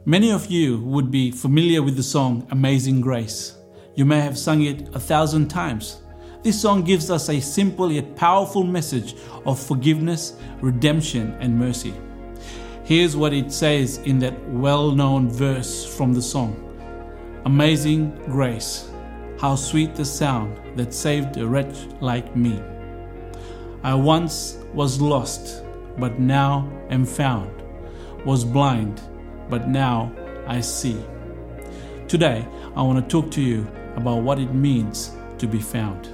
Many of you would be familiar with the song Amazing Grace. You may have sung it 1,000 times. This song gives us a simple yet powerful message of forgiveness, redemption, and mercy. Here's what it says in that well-known verse from the song. Amazing grace, how sweet the sound that saved a wretch like me. I once was lost, but now am found, was blind, but now I see. Today, I want to talk to you about what it means to be found.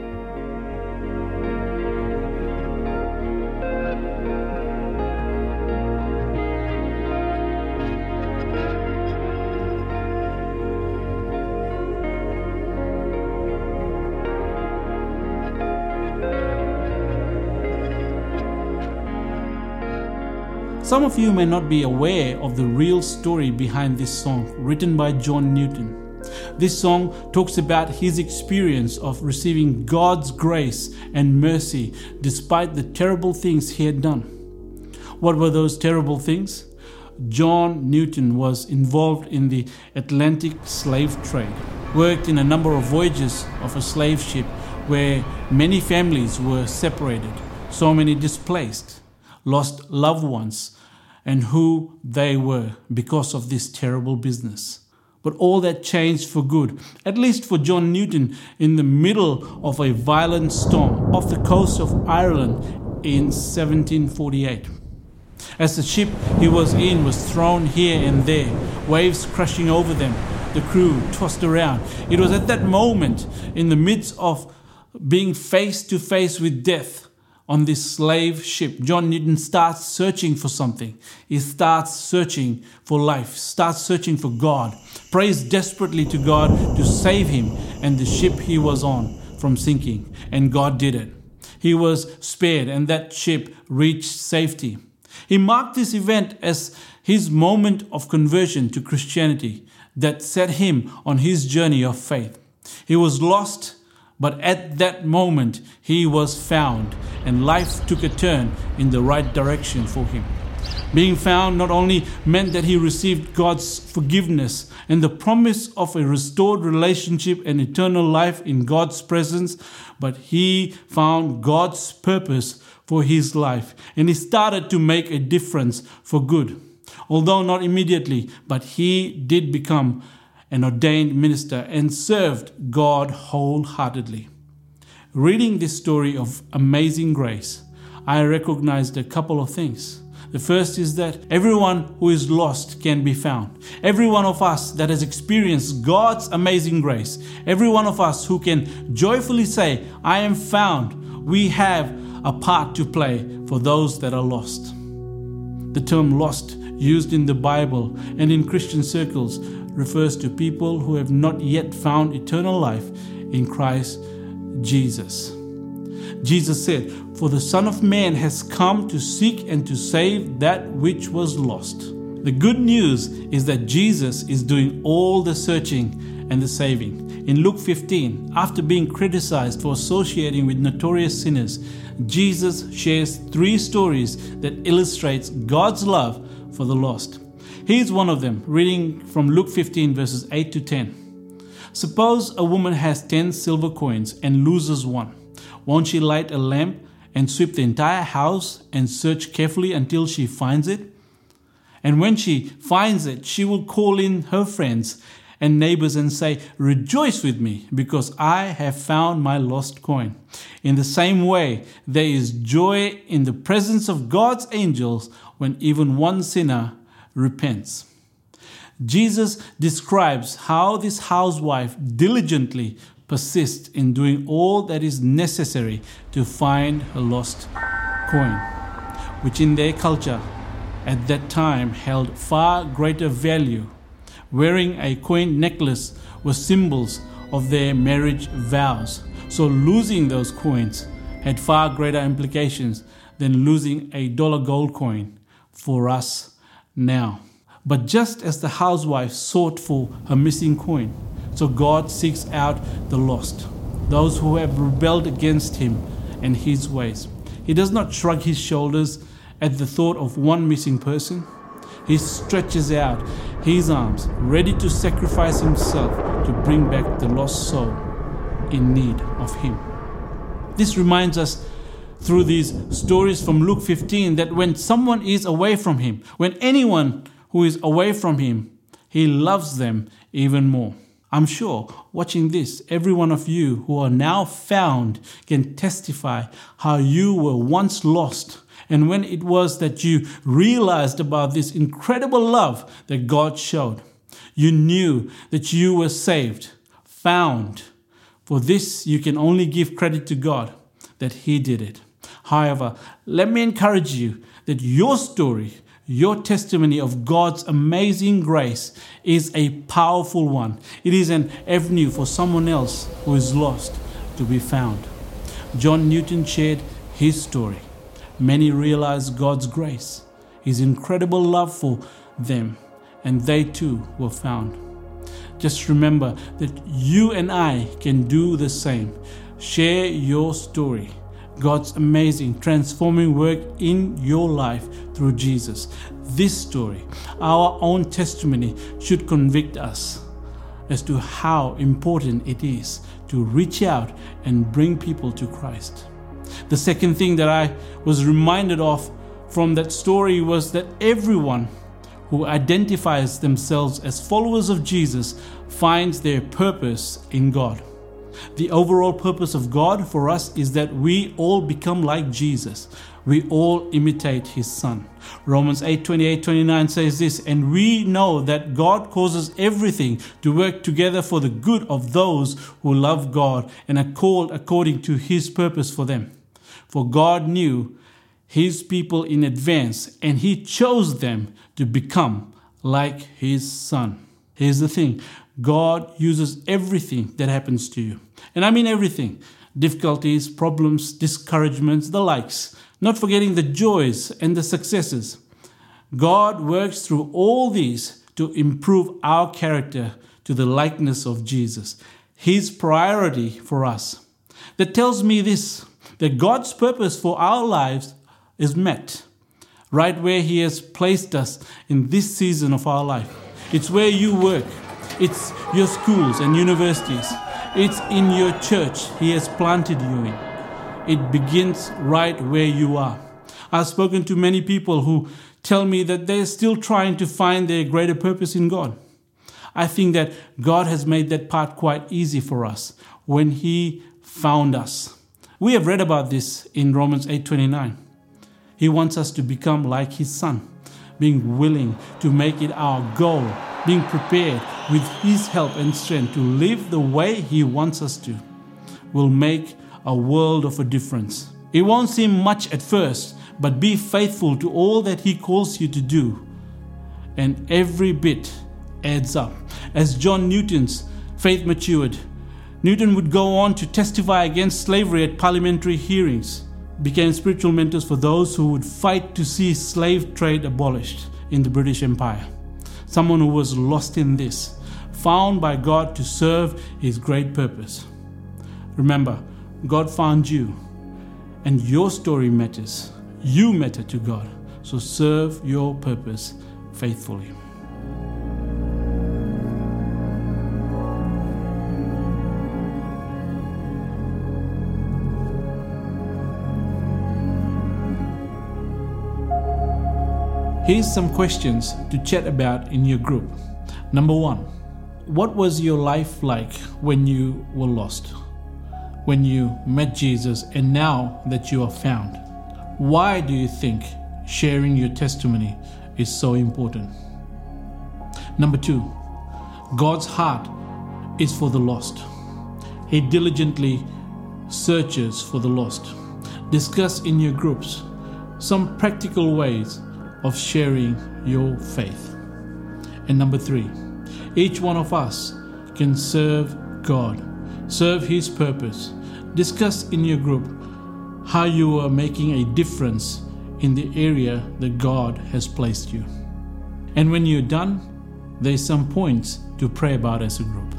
Some of you may not be aware of the real story behind this song, written by John Newton. This song talks about his experience of receiving God's grace and mercy despite the terrible things he had done. What were those terrible things? John Newton was involved in the Atlantic slave trade, worked in a number of voyages of a slave ship where many families were separated, so many displaced, lost loved ones, and who they were because of this terrible business. But all that changed for good, at least for John Newton, in the middle of a violent storm off the coast of Ireland in 1748. As the ship he was in was thrown here and there, waves crashing over them, the crew tossed around. It was at that moment, in the midst of being face to face with death, on this slave ship, John Newton starts searching for something. He starts searching for life, starts searching for God, prays desperately to God to save him and the ship he was on from sinking. And God did it. He was spared and that ship reached safety. He marked this event as his moment of conversion to Christianity that set him on his journey of faith. He was lost, but at that moment, he was found, and life took a turn in the right direction for him. Being found not only meant that he received God's forgiveness and the promise of a restored relationship and eternal life in God's presence, but he found God's purpose for his life, and he started to make a difference for good. Although not immediately, but he did become an ordained minister and served God wholeheartedly. Reading this story of amazing grace, I recognized a couple of things. The first is that everyone who is lost can be found. Every one of us that has experienced God's amazing grace, every one of us who can joyfully say, I am found, we have a part to play for those that are lost. The term lost, used in the Bible and in Christian circles, refers to people who have not yet found eternal life in Christ Jesus. Jesus said, "For the Son of Man has come to seek and to save that which was lost." The good news is that Jesus is doing all the searching and the saving. In Luke 15, after being criticized for associating with notorious sinners, Jesus shares 3 stories that illustrates God's love for the lost. Here's one of them, reading from Luke 15 verses 8 to 10. Suppose a woman has 10 silver coins and loses one. Won't she light a lamp and sweep the entire house and search carefully until she finds it? And when she finds it, she will call in her friends and neighbors and say, "Rejoice with me, because I have found my lost coin." In the same way, there is joy in the presence of God's angels when even one sinner repents. Jesus describes how this housewife diligently persists in doing all that is necessary to find her lost coin, which in their culture at that time held far greater value. Wearing a coin necklace was symbols of their marriage vows, so losing those coins had far greater implications than losing a dollar gold coin for us now. But just as the housewife sought for her missing coin, so God seeks out the lost, those who have rebelled against him and his ways. He does not shrug his shoulders at the thought of one missing person. He stretches out His arms, ready to sacrifice himself to bring back the lost soul in need of him. This reminds us through these stories from Luke 15 that when someone is away from him, when anyone who is away from him, he loves them even more. I'm sure watching this, every one of you who are now found can testify how you were once lost, and when it was that you realized about this incredible love that God showed. You knew that you were saved, found. For this, you can only give credit to God that He did it. However, let me encourage you that your story, your testimony of God's amazing grace is a powerful one. It is an avenue for someone else who is lost to be found. John Newton shared his story. Many realized God's grace, His incredible love for them, and they too were found. Just remember that you and I can do the same. Share your story, God's amazing transforming work in your life through Jesus. This story, our own testimony, should convict us as to how important it is to reach out and bring people to Christ. The second thing that I was reminded of from that story was that everyone who identifies themselves as followers of Jesus finds their purpose in God. The overall purpose of God for us is that we all become like Jesus. We all imitate His Son. Romans 8:28-29 says this, "And we know that God causes everything to work together for the good of those who love God and are called according to His purpose for them. For God knew His people in advance, and He chose them to become like His Son." Here's the thing. God uses everything that happens to you. And I mean everything. Difficulties, problems, discouragements, the likes. Not forgetting the joys and the successes. God works through all these to improve our character to the likeness of Jesus. His priority for us. That tells me this, that God's purpose for our lives is met right where He has placed us in this season of our life. It's where you work. It's your schools and universities. It's in your church He has planted you in. It begins right where you are. I've spoken to many people who tell me that they're still trying to find their greater purpose in God. I think that God has made that part quite easy for us when He found us. We have read about this in Romans 8:29. He wants us to become like His Son, being willing to make it our goal, being prepared with His help and strength to live the way He wants us to, will make a world of a difference. It won't seem much at first, but be faithful to all that He calls you to do, and every bit adds up. As John Newton's faith matured, Newton would go on to testify against slavery at parliamentary hearings, became spiritual mentors for those who would fight to see slave trade abolished in the British Empire. Someone who was lost in this, found by God to serve His great purpose. Remember, God found you, and your story matters. You matter to God, so serve your purpose faithfully. Here's some questions to chat about in your group. Number 1, what was your life like when you were lost? When you met Jesus and now that you are found? Why do you think sharing your testimony is so important? Number 2, God's heart is for the lost. He diligently searches for the lost. Discuss in your groups some practical ways of sharing your faith. And number 3, each one of us can serve God, serve His purpose. Discuss in your group how you are making a difference in the area that God has placed you. And when you're done, there's some points to pray about as a group.